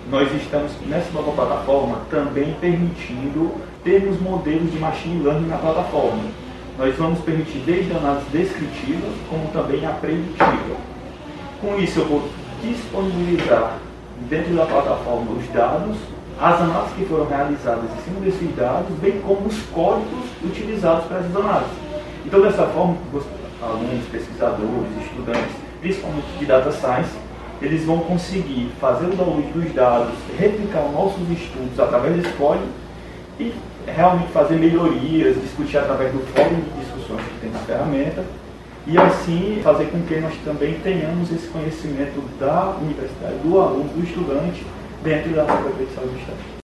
nós estamos, nessa nova plataforma, também permitindo termos modelos de machine learning na plataforma. Nós vamos permitir desde a análise descritiva, como também a preditiva. Com isso, eu vou disponibilizar dentro da plataforma os dados, as análises que foram realizadas em cima desses dados, bem como os códigos utilizados para essas análises. Então, dessa forma, os alunos, pesquisadores, estudantes, principalmente de Data Science, eles vão conseguir fazer o download dos dados, replicar nossos estudos através desse código e realmente fazer melhorias, discutir através do fórum de discussões que tem na ferramenta e assim fazer com que nós também tenhamos esse conhecimento da universidade, do aluno, do estudante, dentro da própria petição do Estado.